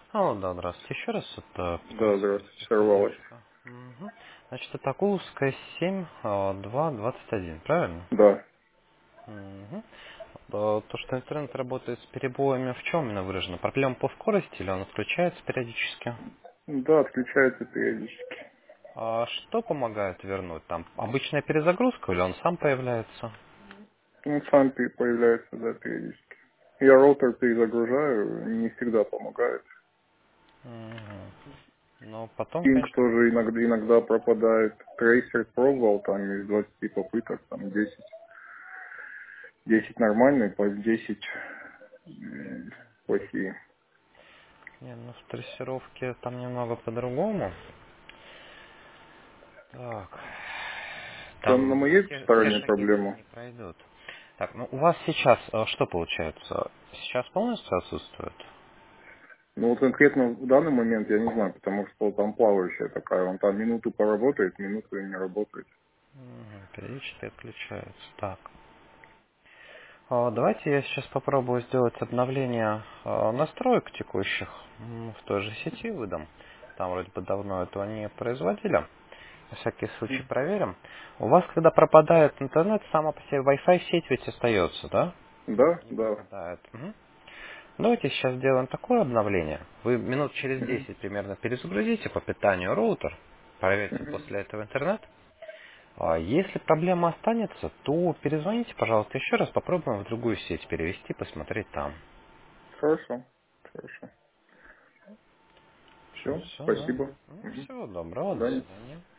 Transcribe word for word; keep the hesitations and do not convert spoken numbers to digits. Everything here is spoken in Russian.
Алло, да, здравствуйте. Еще раз это Да, пытаюсь здравствуйте, ввести сорвалось. поддержку. Мгм. Значит, это Кулская семь, а, два, двадцать один, правильно? Да. Мгм. А, То, что интернет работает с перебоями, в чем именно выражено? Проблема по скорости или он отключается периодически? Да, отключается периодически. А что помогает вернуть? Там обычная перезагрузка или он сам появляется? Ну, сам пе- появляется, да, периодически. Я роутер перезагружаю, не всегда помогает. Мгм. Но потом, Пинг конечно... тоже иногда, иногда пропадает. Трейсер пробовал, там из двадцати попыток, там десять, десять нормальные, по десять м, плохие. Не, ну в трассировке там немного по-другому. Так. Это на Там моей все, все стороне шаги проблема. не пройдут. Так, ну у вас сейчас э, что получается? Сейчас полностью отсутствует? Ну вот конкретно в данный момент я не знаю, потому что там плавающая такая, он там минуту поработает, минуту не работает. Мгм, периодически отключается. Так. А, давайте я сейчас попробую сделать обновление э, настроек текущих м, в той же сети выдам. Там вроде бы давно этого не производили. На всякий случай Мгм. проверим. У вас, когда пропадает интернет, сама по себе Wi-Fi сеть ведь остается, да? Да, Не да. пропадает. Мгм. Давайте сейчас сделаем такое обновление. Вы минут через Мгм. десять примерно перезагрузите по питанию роутер, проверьте Мгм. после этого интернет. А если проблема останется, то перезвоните, пожалуйста, еще раз, попробуем в другую сеть перевести, посмотреть там. Хорошо. Хорошо. Все, Все, да. спасибо. Ну, Мгм. всего доброго, До до свидания. свидания.